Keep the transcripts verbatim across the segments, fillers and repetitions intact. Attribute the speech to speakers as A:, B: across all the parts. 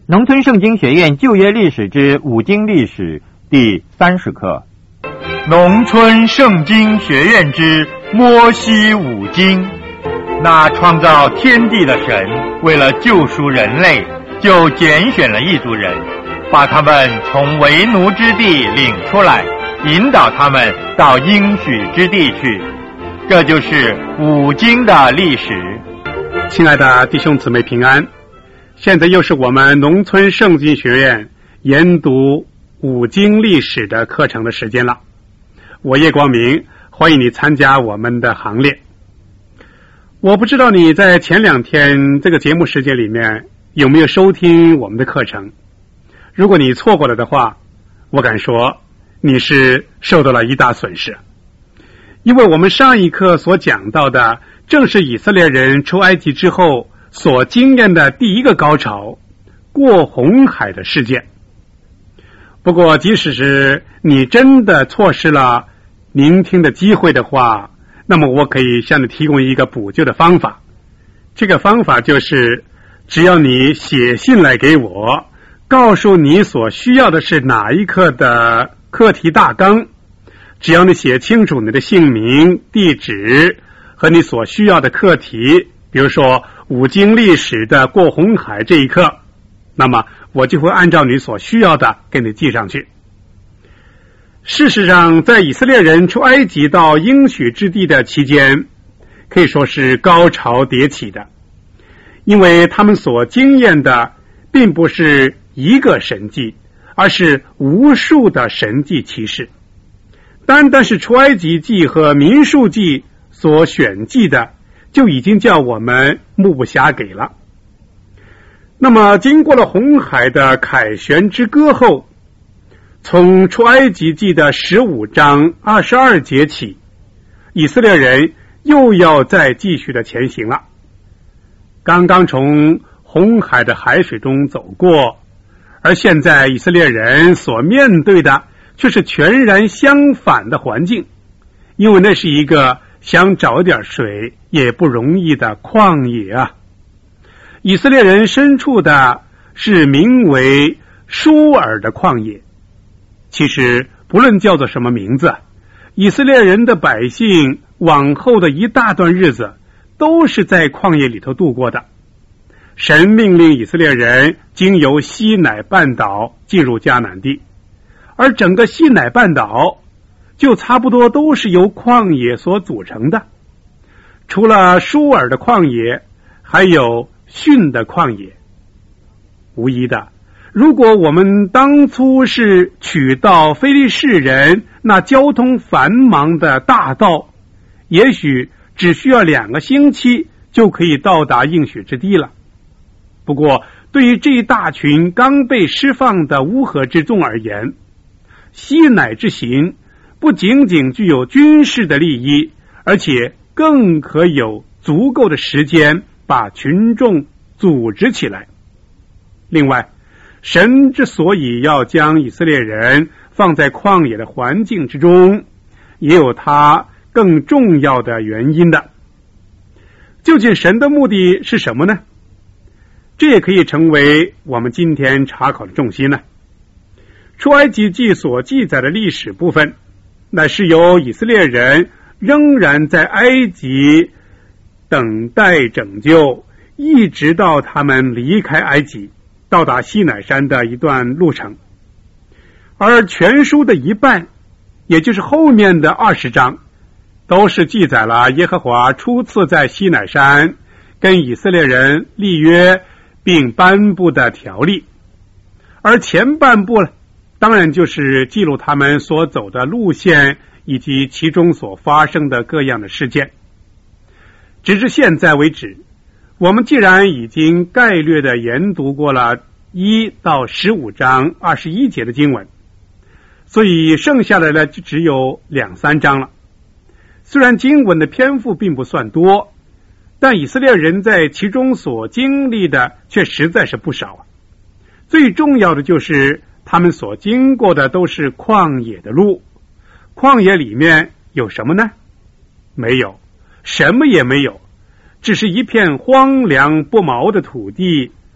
A: 农村圣经学院旧约历史之五经历史第三十课。农村圣经学院之摩西五经。那创造天地的神，为了救赎人类，就拣选了一族人，把他们从为奴之地领出来，引导他们到应许之地去。这就是五经的历史。
B: 亲爱的弟兄姊妹平安，现在又是我们农村圣经学院研读五经历史的课程的时间了。我叶光明，欢迎你参加我们的行列。我不知道你在前两天这个节目时间里面有没有收听我们的课程，如果你错过了的话，我敢说你是受到了一大损失。因为我们上一课所讲到的正是以色列人出埃及之后所经验的第一个高潮，过红海的事件。不过即使是你真的错失了聆听的机会的话，那么我可以向你提供一个补救的方法。这个方法就是只要你写信来给我，告诉你所需要的是哪一课的课题大纲，只要你写清楚你的姓名、地址和你所需要的课题，比如说五经历史的过红海这一课，那么我就会按照你所需要的给你寄上去。事实上，在以色列人出埃及到应许之地的期间，可以说是高潮迭起的，因为他们所经验的并不是一个神迹，而是无数的神迹奇事。单单是出埃及记和民数记所选记的，就已经叫我们目不暇给了。那么经过了红海的凯旋之歌后，从出埃及记的十五章二十二节起，以色列人又要再继续的前行了。刚刚从红海的海水中走过，而现在以色列人所面对的却是全然相反的环境，因为那是一个想找点水也不容易的旷野啊。以色列人身处的是名为舒尔的旷野，其实不论叫做什么名字，以色列人的百姓往后的一大段日子都是在旷野里头度过的。神命令以色列人经由西乃半岛进入迦南地，而整个西乃半岛就差不多都是由旷野所组成的，除了舒尔的旷野，还有逊的旷野。无疑的，如果我们当初是取到非利士人那交通繁忙的大道，也许只需要两个星期就可以到达应许之地了。不过对于这一大群刚被释放的乌合之众而言，西乃之行不仅仅具有军事的利益，而且更可有足够的时间把群众组织起来。另外，神之所以要将以色列人放在旷野的环境之中，也有他更重要的原因的。究竟神的目的是什么呢？这也可以成为我们今天查考的重心呢。出埃及记所记载的历史部分，那是由以色列人仍然在埃及等待拯救，一直到他们离开埃及到达西乃山的一段路程。而全书的一半，也就是后面的二十章，都是记载了耶和华初次在西乃山跟以色列人立约并颁布的条例。而前半部当然就是记录他们所走的路线以及其中所发生的各样的事件。直至现在为止，我们既然已经概略的研读过了一到十五章二十一节的经文，所以剩下的呢就只有两三章了。虽然经文的篇幅并不算多，但以色列人在其中所经历的却实在是不少啊。最重要的就是他们所经过的都是旷野的路。旷野里面有什么呢？没有，什么也没有，只是一片荒凉不毛的土地，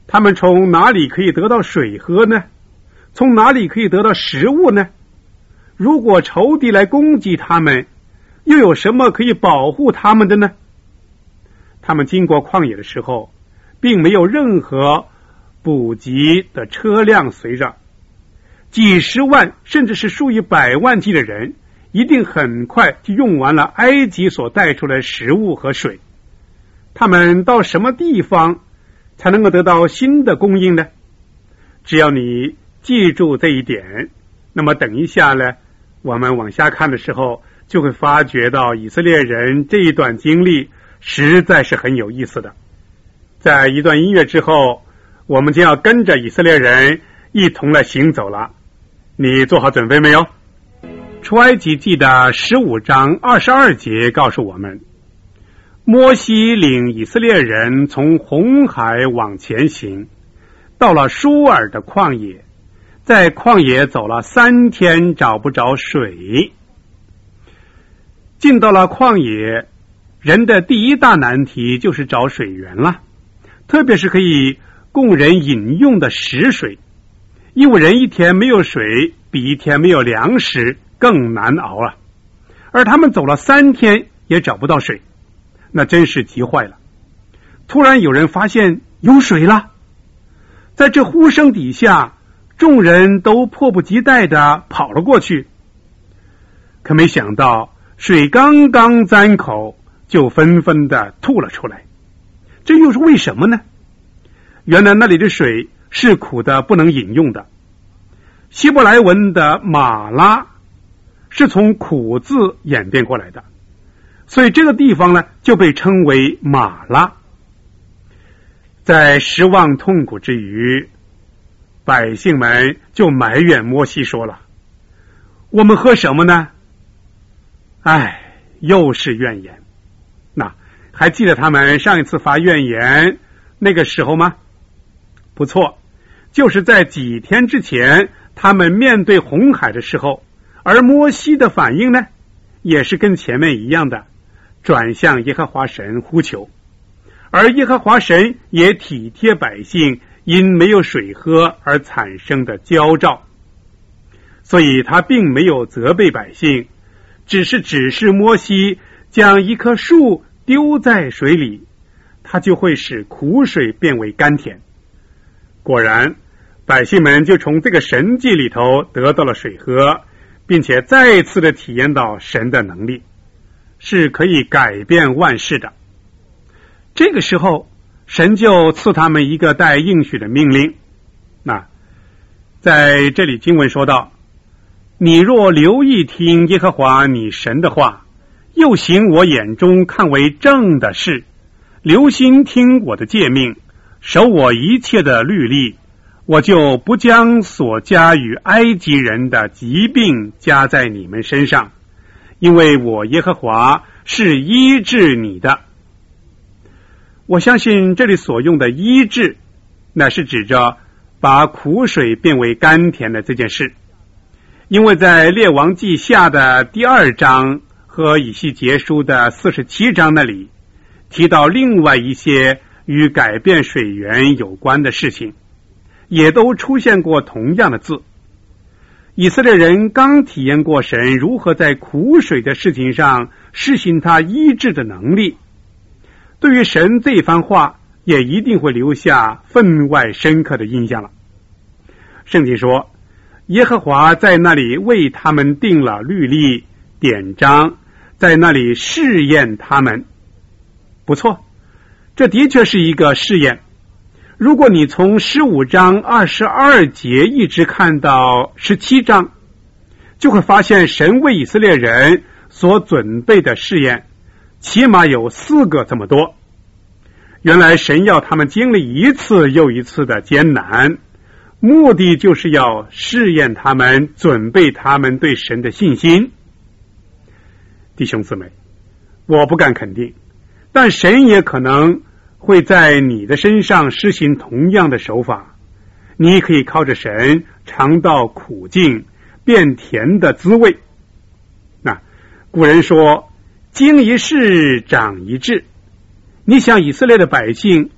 B: 他们从哪里可以得到水喝呢？从哪里可以得到食物呢？如果仇敌来攻击他们，又有什么可以保护他们的呢？他们经过旷野的时候，并没有任何补给的车辆随着，几十万甚至是数以百万计的人一定很快就用完了埃及所带出来的食物和水。他们到什么地方才能够得到新的供应呢？只要你记住这一点，那么等一下呢，我们往下看的时候就会发觉到以色列人这一段经历实在是很有意思的。在一段音乐之后，我们将要跟着以色列人一同来行走了。你做好准备没有？出埃及记的十五章二十二节告诉我们，摩西领以色列人从红海往前行，到了舒尔的旷野，在旷野走了三天，找不着水。进到了旷野，人的第一大难题就是找水源了，特别是可以供人饮用的食水，因为人一天没有水，比一天没有粮食更难熬了。而他们走了三天也找不到水，那真是急坏了。突然有人发现有水了，在这呼声底下，众人都迫不及待地跑了过去。可没想到水刚刚沾口，就纷纷地吐了出来。这又是为什么呢？原来那里的水是苦的，不能饮用的。希伯来文的马拉是从苦字演变过来的，所以这个地方呢就被称为马拉。在失望痛苦之余，百姓们就埋怨摩西说了，我们喝什么呢？唉，又是怨言。那还记得他们上一次发怨言那个时候吗？不错，就是在几天之前，他们面对红海的时候，而摩西的反应呢，也是跟前面一样的，转向耶和华神呼求。而耶和华神也体贴百姓因没有水喝而产生的焦躁，所以他并没有责备百姓，只是指示摩西将一棵树丢在水里，它就会使苦水变为甘甜。果然，百姓们就从这个神迹里头得到了水喝，并且再次的体验到神的能力是可以改变万事的。这个时候，神就赐他们一个带应许的命令。那在这里经文说到，你若留意听耶和华你神的话，又行我眼中看为正的事，留心听我的诫命，守我一切的律例，我就不将所加与埃及人的疾病加在你们身上，因为我耶和华是医治你的。我相信这里所用的医治，乃是指着把苦水变为甘甜的这件事。因为在列王记下的第二章和以西结书的四十七章那里，提到另外一些与改变水源有关的事情，也都出现过同样的字。以色列人刚体验过神如何在苦水的事情上施行他医治的能力，对于神这番话也一定会留下分外深刻的印象了。圣经说，耶和华在那里为他们定了律例典章，在那里试验他们。不错，这的确是一个试验。如果你从十五章二十二节一直看到十七章，就会发现神为以色列人所准备的试验起码有四个这么多。原来神要他们经历一次又一次的艰难，目的就是要试验他们，准备他们对神的信心。弟兄姊妹，我不敢肯定，但神也可能会在你的身上施行同样的手法。你可以靠着神尝到苦境变甜的滋味。那古人说，经一事长一智。你想以色列的百姓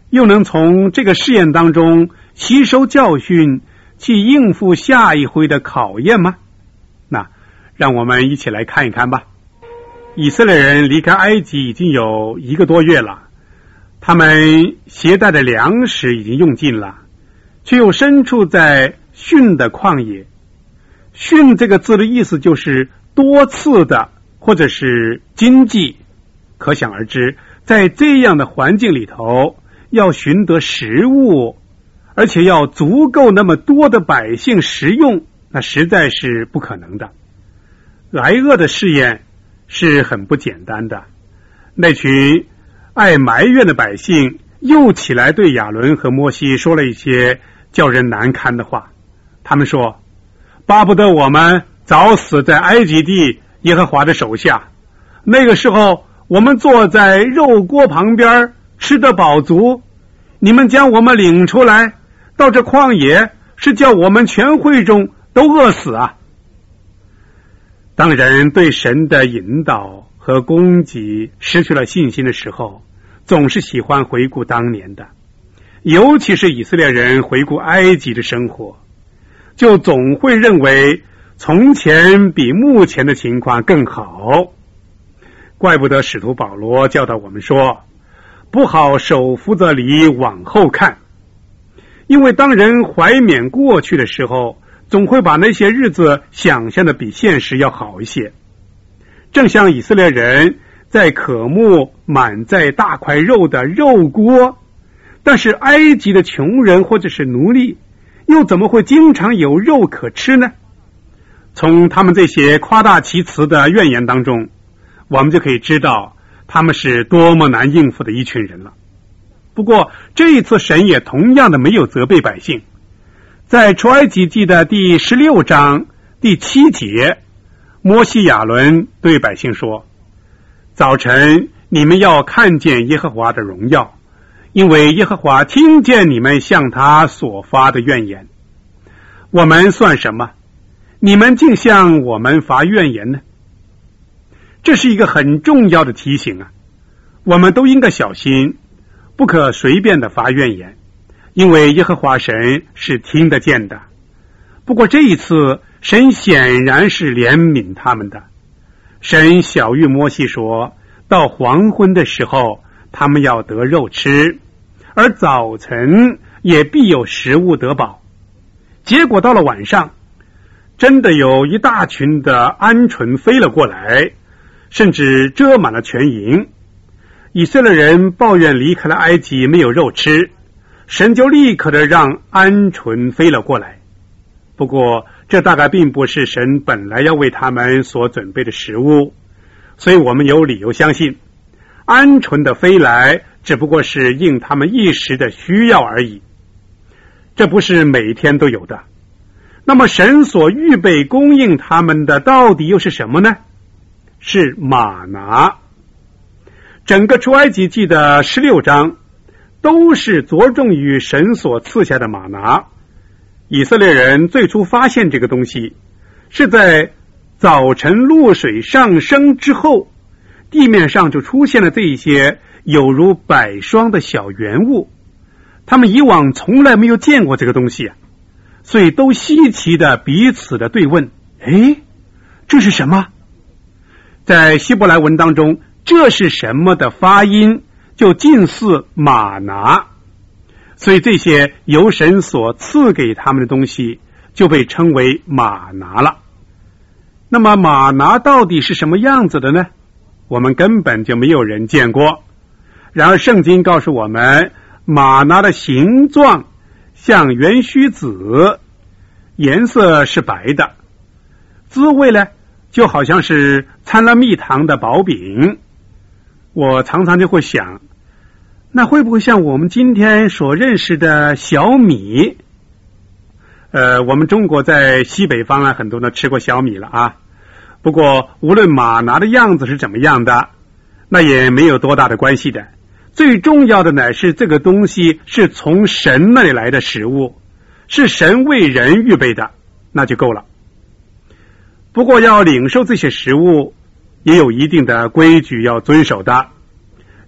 B: 又能从这个试验当中吸收教训，去应付下一回的考验吗？那让我们一起来看一看吧。以色列人离开埃及已经有一个多月了，他们携带的粮食已经用尽了，却又身处在汛的旷野。汛这个字的意思就是多次的或者是经济，可想而知，在这样的环境里头，要寻得食物，而且要足够那么多的百姓食用，那实在是不可能的。挨饿的试验是很不简单的。那群爱埋怨的百姓又起来对亚伦和摩西说了一些叫人难堪的话。他们说，巴不得我们早死在埃及地耶和华的手下，那个时候我们坐在肉锅旁边吃得饱足，你们将我们领出来到这旷野，是叫我们全会中都饿死啊。当人对神的引导和供给失去了信心的时候，总是喜欢回顾当年的，尤其是以色列人回顾埃及的生活，就总会认为从前比目前的情况更好。怪不得使徒保罗教导我们说，不好手扶着犁往后看，因为当人怀缅过去的时候，总会把那些日子想象的比现实要好一些。正像以色列人在渴慕满载大块肉的肉锅，但是埃及的穷人或者是奴隶又怎么会经常有肉可吃呢？从他们这些夸大其词的怨言当中，我们就可以知道他们是多么难应付的一群人了。不过这一次神也同样的没有责备百姓。在出埃及记的第十六章第七节，摩西亚伦对百姓说，早晨你们要看见耶和华的荣耀，因为耶和华听见你们向他所发的怨言。我们算什么？你们竟向我们发怨言呢？这是一个很重要的提醒啊！我们都应该小心，不可随便的发怨言，因为耶和华神是听得见的。不过这一次神显然是怜悯他们的。神晓谕摩西说，到黄昏的时候他们要得肉吃，而早晨也必有食物得饱。结果到了晚上，真的有一大群的鹌鹑飞了过来，甚至遮满了全营。以色列人抱怨离开了埃及没有肉吃，神就立刻的让鹌鹑飞了过来。不过这大概并不是神本来要为他们所准备的食物，所以我们有理由相信，鹌鹑的飞来只不过是应他们一时的需要而已，这不是每天都有的。那么神所预备供应他们的到底又是什么呢？是玛拿。整个出埃及记的十六章都是着重于神所赐下的玛拿。以色列人最初发现这个东西是在早晨露水上升之后，地面上就出现了这一些有如百霜的小圆物，他们以往从来没有见过这个东西啊，所以都稀奇的彼此的对问，诶，这是什么？在希伯来文当中，这是什么的发音就近似玛拿，所以这些由神所赐给他们的东西就被称为玛拿了。那么玛拿到底是什么样子的呢？我们根本就没有人见过。然而圣经告诉我们，玛拿的形状像圆须子，颜色是白的，滋味呢就好像是掺了蜜糖的薄饼。我常常就会想，那会不会像我们今天所认识的小米？呃，我们中国在西北方啊，很多人吃过小米了啊。不过无论玛拿的样子是怎么样的，那也没有多大的关系的。最重要的乃是这个东西是从神那里来的食物，是神为人预备的，那就够了。不过要领受这些食物也有一定的规矩要遵守的。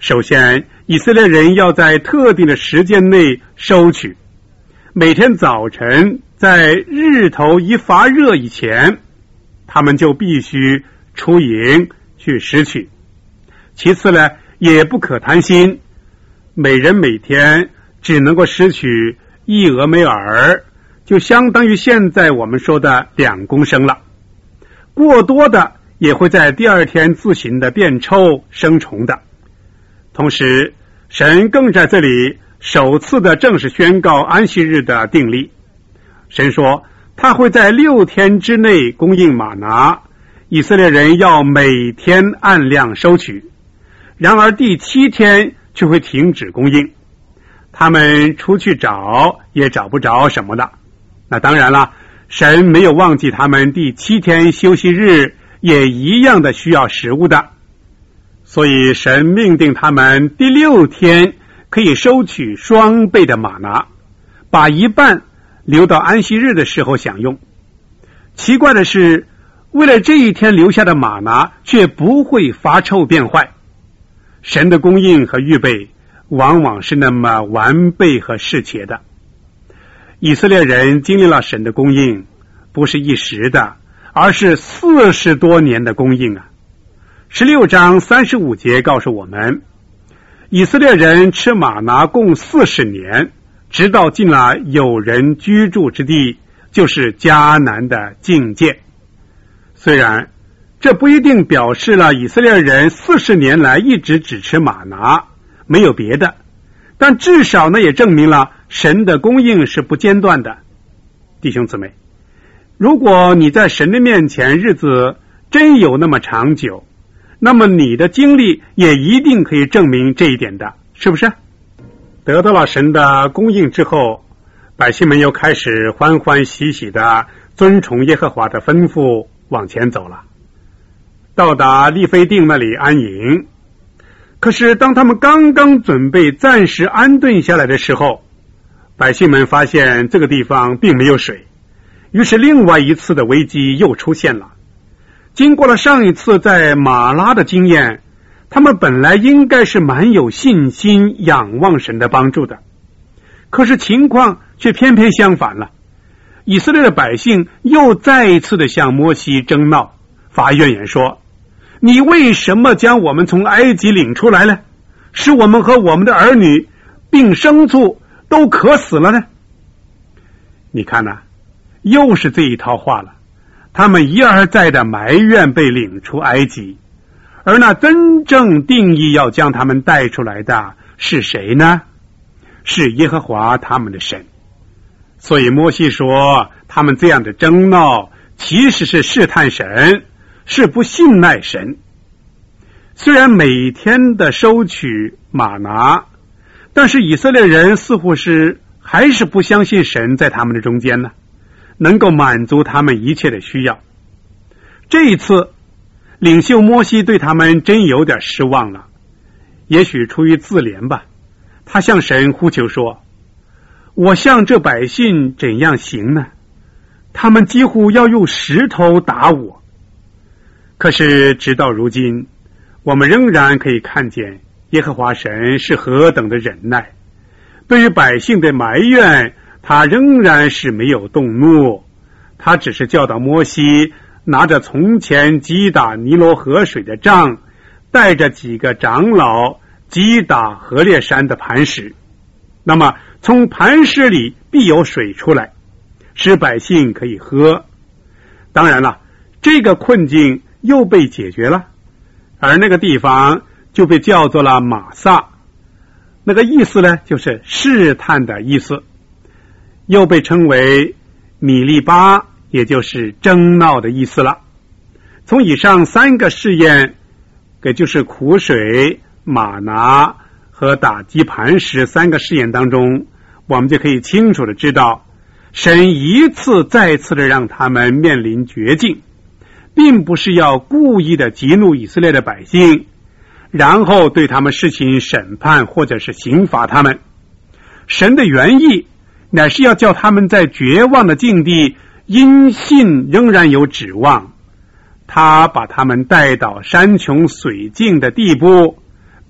B: 首先，以色列人要在特定的时间内收取，每天早晨在日头一发热以前，他们就必须出营去拾取。其次呢，也不可贪心，每人每天只能够拾取一俄梅尔，就相当于现在我们说的两公升了。过多的也会在第二天自行的变臭生虫的。同时，神更在这里首次的正式宣告安息日的定例。神说他会在六天之内供应玛拿，以色列人要每天按量收取。然而第七天却会停止供应，他们出去找也找不着什么了。那当然了，神没有忘记他们第七天休息日也一样的需要食物的，所以神命定他们第六天可以收取双倍的玛拿，把一半留到安息日的时候享用。奇怪的是，为了这一天留下的玛拿却不会发臭变坏。神的供应和预备往往是那么完备和适切的。以色列人经历了神的供应，不是一时的，而是四十多年的供应啊。十六章三十五节告诉我们，以色列人吃玛拿共四十年，直到进了有人居住之地，就是迦南的境界。虽然这不一定表示了以色列人四十年来一直只吃玛拿，没有别的，但至少呢也证明了神的供应是不间断的。弟兄姊妹，如果你在神的面前日子真有那么长久，那么你的经历也一定可以证明这一点的，是不是？得到了神的供应之后，百姓们又开始欢欢喜喜的遵从耶和华的吩咐往前走了，到达利非定那里安营。可是当他们刚刚准备暂时安顿下来的时候，百姓们发现这个地方并没有水，于是另外一次的危机又出现了。经过了上一次在马拉的经验，他们本来应该是蛮有信心仰望神的帮助的，可是情况却偏偏相反了。以色列的百姓又再一次的向摩西争闹，发怨言说，你为什么将我们从埃及领出来呢？使我们和我们的儿女并牲畜都渴死了呢？你看啊，又是这一套话了。他们一而再的埋怨被领出埃及，而那真正定义要将他们带出来的是谁呢？是耶和华他们的神。所以摩西说，他们这样的争闹其实是试探神，是不信赖神。虽然每天的收取玛拿，但是以色列人似乎是还是不相信神在他们的中间呢，能够满足他们一切的需要。这一次领袖摩西对他们真有点失望了，也许出于自怜吧，他向神呼求说，我向这百姓怎样行呢？他们几乎要用石头打我。可是直到如今，我们仍然可以看见耶和华神是何等的忍耐，对于百姓的埋怨，他仍然是没有动怒，他只是教导摩西拿着从前击打尼罗河水的杖，带着几个长老击打何烈山的磐石，那么从磐石里必有水出来，使百姓可以喝。当然了，这个困境又被解决了，而那个地方就被叫做了玛撒，那个意思呢，就是试探的意思，又被称为米利巴，也就是争闹的意思了。从以上三个试验，也就是苦水、玛拿和打击磐石三个试验当中，我们就可以清楚的知道，神一次再次的让他们面临绝境，并不是要故意的激怒以色列的百姓，然后对他们施行审判或者是刑罚他们。神的原意乃是要叫他们在绝望的境地因信仍然有指望，他把他们带到山穷水尽的地步，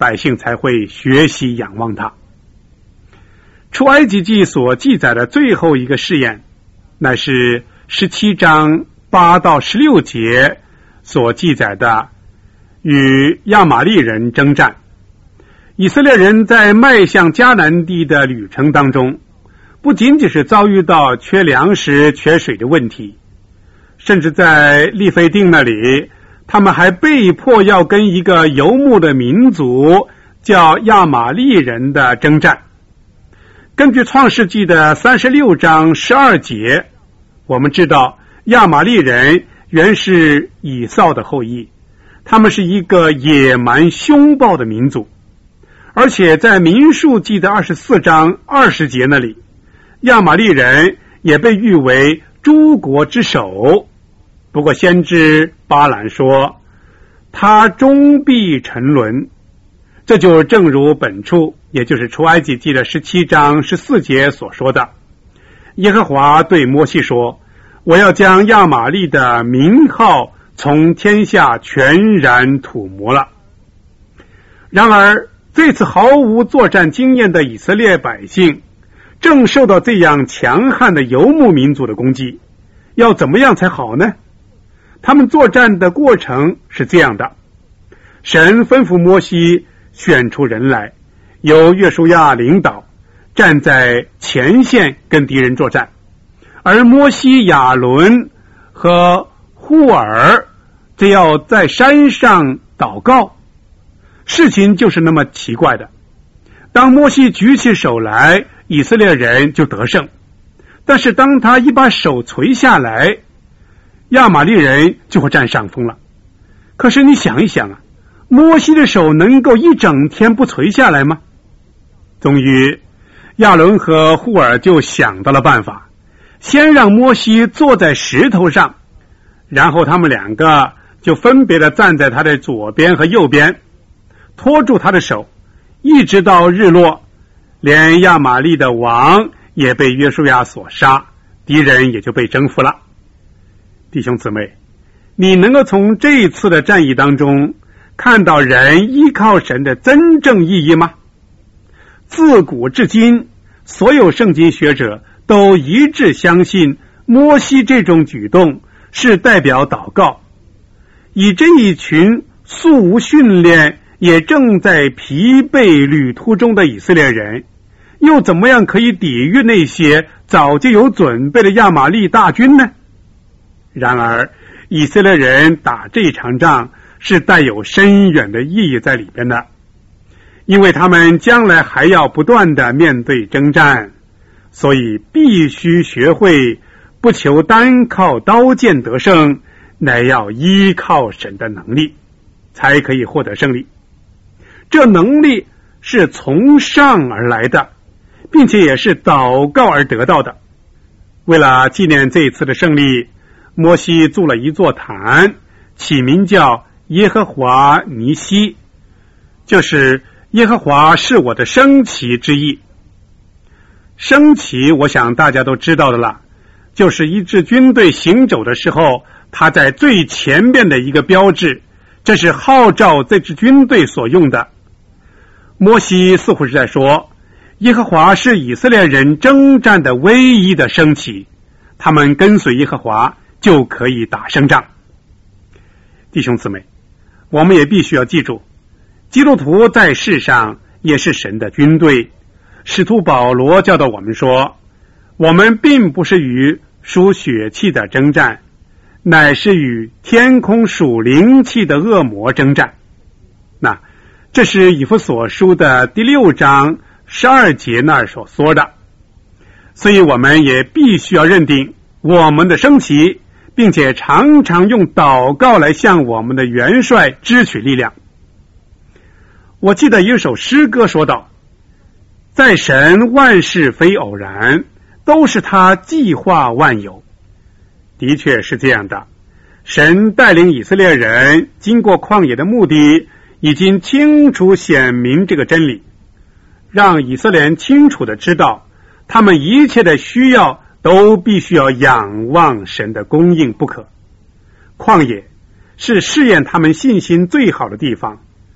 B: 百姓才会学习仰望他。出埃及记所记载的最后一个试验，乃是十七章八到十六节所记载的与亚玛力人征战。以色列人在迈向迦南地的旅程当中，不仅仅是遭遇到缺粮食缺水的问题，甚至在利非定那里，他们还被迫要跟一个游牧的民族叫亚玛力人的征战。根据创世纪的三十六章十二节，我们知道亚玛力人原是以扫的后裔，他们是一个野蛮凶暴的民族。而且在民数记的二十四章二十节那里，亚玛力人也被誉为诸国之首。不过先知巴兰说，他终必沉沦。这就正如本处，也就是出埃及记的十七章十四节所说的，耶和华对摩西说，我要将亚玛力的名号从天下全然涂抹了。然而这次毫无作战经验的以色列百姓正受到这样强悍的游牧民族的攻击，要怎么样才好呢？他们作战的过程是这样的，神吩咐摩西选出人来，由约书亚领导，站在前线跟敌人作战，而摩西、亚伦和户尔则要在山上祷告。事情就是那么奇怪的，当摩西举起手来，以色列人就得胜，但是当他一把手垂下来，亚玛力人就会占上风了。可是你想一想啊，摩西的手能够一整天不垂下来吗？终于亚伦和户尔就想到了办法，先让摩西坐在石头上，然后他们两个就分别的站在他的左边和右边，拖住他的手，一直到日落，连亚玛力的王也被约书亚所杀，敌人也就被征服了。弟兄姊妹，你能够从这一次的战役当中看到人依靠神的真正意义吗？自古至今，所有圣经学者都一致相信摩西这种举动是代表祷告。以这一群素无训练也正在疲惫旅途中的以色列人，又怎么样可以抵御那些早就有准备的亚玛力大军呢？然而以色列人打这场仗是带有深远的意义在里边的，因为他们将来还要不断的面对征战，所以必须学会不求单靠刀剑得胜，乃要依靠神的能力，才可以获得胜利。这能力是从上而来的，并且也是祷告而得到的。为了纪念这一次的胜利，摩西筑了一座坛，起名叫耶和华尼西，就是耶和华是我的升旗之意。升旗我想大家都知道的了，就是一支军队行走的时候，它在最前面的一个标志，这是号召这支军队所用的。摩西似乎是在说，耶和华是以色列人征战的唯一的升旗，他们跟随耶和华就可以打胜仗。弟兄姊妹，我们也必须要记住，基督徒在世上也是神的军队。使徒保罗教导我们说，我们并不是与属血气的征战，乃是与天空属灵气的恶魔征战。那这是以弗所书的第六章十二节那儿所说的。所以我们也必须要认定我们的升旗，并且常常用祷告来向我们的元帅支取力量。我记得有一首诗歌说道，在神万事非偶然，都是他计划万有。的确是这样的，神带领以色列人经过旷野的目的已经清楚显明这个真理，让以色列人清楚的知道，他们一切的需要都必须要仰望神的供应不可。旷野是试验他们信心最好的地方，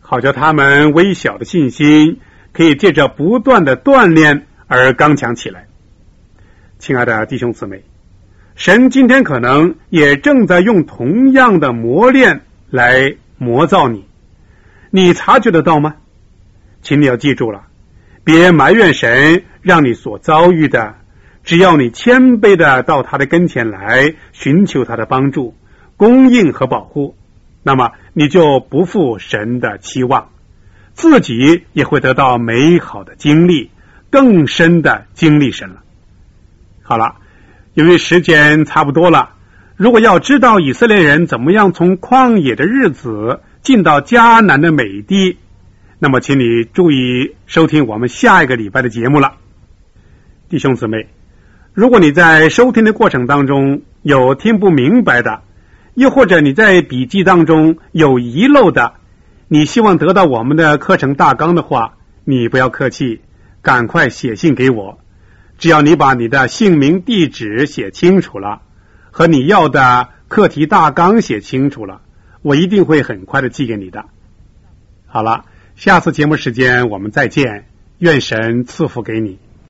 B: 好叫他们微小的信心可以借着不断的锻炼而刚强起来。亲爱的弟兄姊妹，神今天可能也正在用同样的磨练来磨造你，你察觉得到吗？请你要记住了，别埋怨神让你所遭遇的，只要你谦卑的到他的跟前来，寻求他的帮助、供应和保护，那么你就不负神的期望，自己也会得到美好的经历，更深的经历神了。好了，由于时间差不多了，如果要知道以色列人怎么样从旷野的日子进到迦南的美地，那么请你注意收听我们下一个礼拜的节目了。弟兄姊妹，如果你在收听的过程当中有听不明白的，又或者你在笔记当中有遗漏的，你希望得到我们的课程大纲的话，你不要客气，赶快写信给我。只要你把你的姓名地址写清楚了，和你要的课题大纲写清楚了，我一定会很快的寄给你的。好了，下次节目时间我们再见，愿神赐福给你。